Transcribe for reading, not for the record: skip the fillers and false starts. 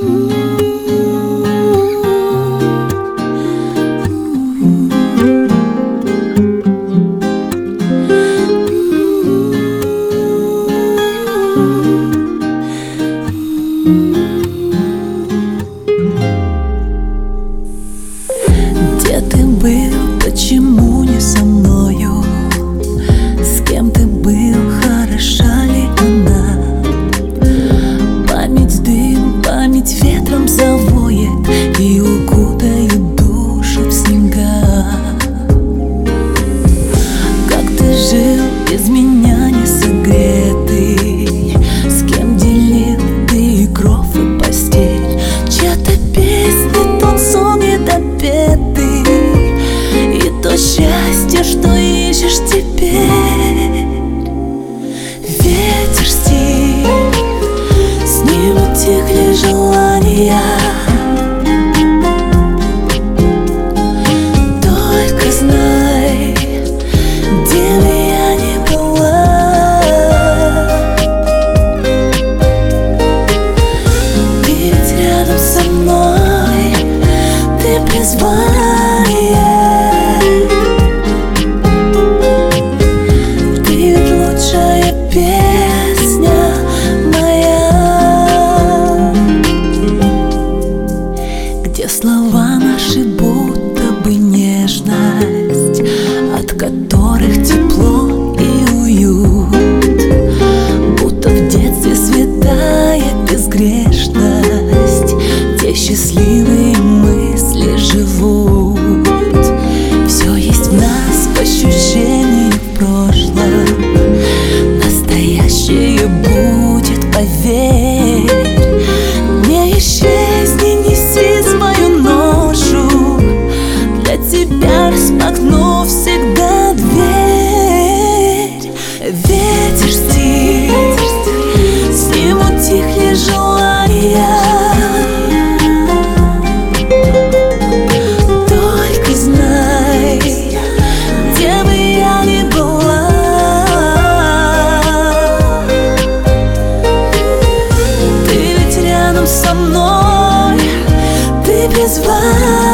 Где ты был, почему не со мною? С кем ты был, хороша ли она? Память дым, память ветром завоет и укутает душу в снега. Как ты жил без меня не согретый? С кем делил ты и кров и постель? Чья-то песня, тот сон недопетый, и то счастье, что ищешь теперь. Ветер стих, с ним утихли желания. Только знай, где бы я ни была, ты ведь рядом со мной, ты призвание. Ты ведь лучшая песня моя, где слова наши будто бы нежность, от которых тепло и уют, будто в детстве святая безгрешность, где счастливые мысли живут. Все есть в нас в ощущении в прошлом, настоящее будет, поверь. Не исчезни, неси свою ношу, для тебя распахну всегда дверь. Ветер стих, с ним утихли желания. Только знай, где бы я ни была, ты ведь рядом со мной, ты призвание.